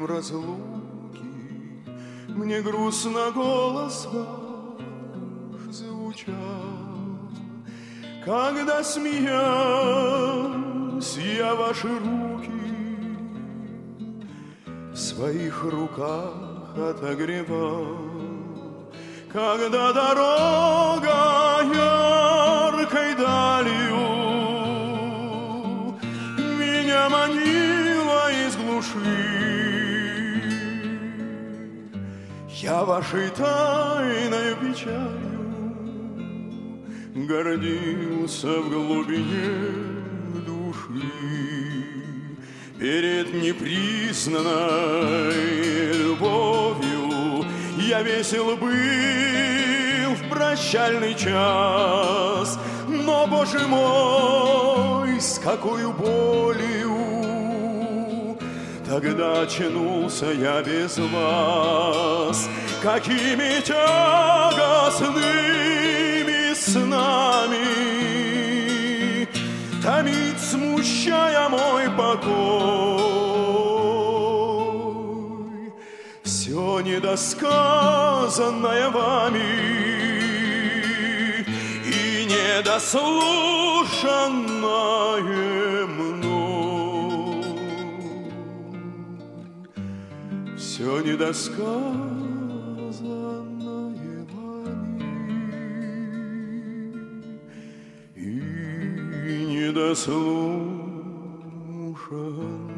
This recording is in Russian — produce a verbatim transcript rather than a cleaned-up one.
разлуке мне грустно голос ваш звучал, когда, смеясь, я ваши руки в своих руках отогревал, когда дорога яркой далью меня манила из глуши. Я вашей тайной печалью гордился в глубине души. Перед непризнанной любовью я весел был в прощальный час, но, Боже мой, с какой болью тогда очнулся я без вас, какими тягостными снами томит, смущая мой покой, все недосказанное вами и недослушанное мной, все недосказанное вами и недослушанное.